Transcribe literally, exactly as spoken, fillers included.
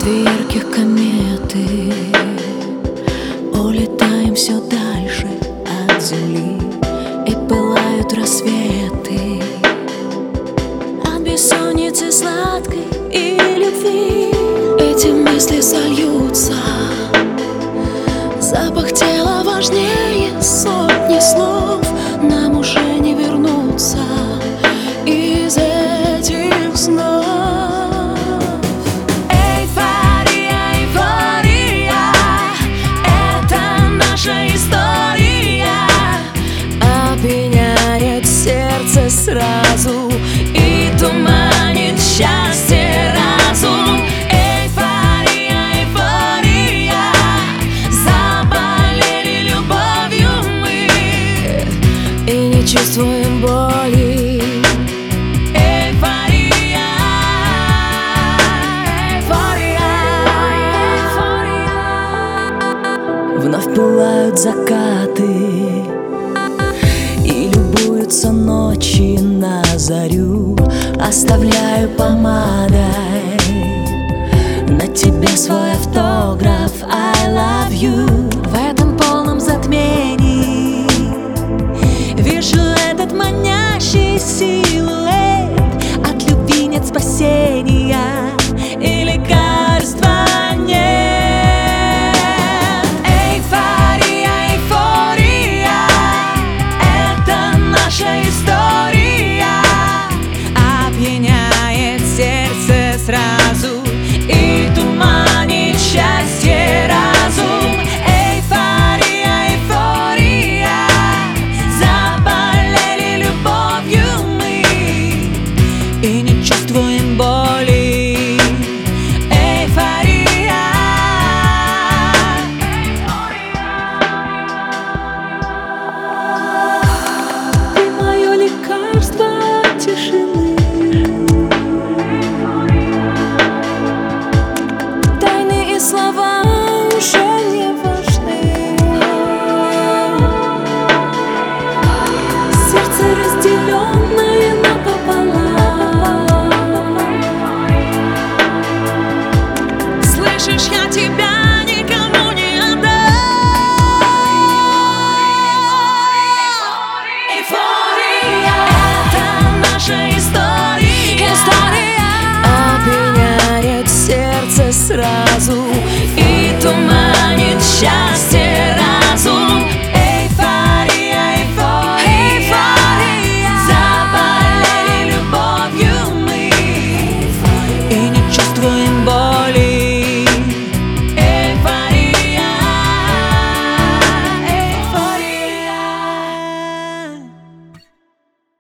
Две ярких кометы, улетаем все дальше от земли, и пылают рассветы от бессонницы сладкой и любви. Эти мысли сольются, запах тела важнее сотни слов. Нам уже не вернуться из этих снов. Сразу и туманит счастье разум. Эйфория, эйфория, заболели любовью мы и не чувствуем боли. Эйфория, эйфория, эйфория. Вновь пылают закаты и любуются ночи на зарю. Оставляю помадой на тебе свой автограф I love you. В этом полном затмении вижу этот манящий силуэт. От любви нет спасения.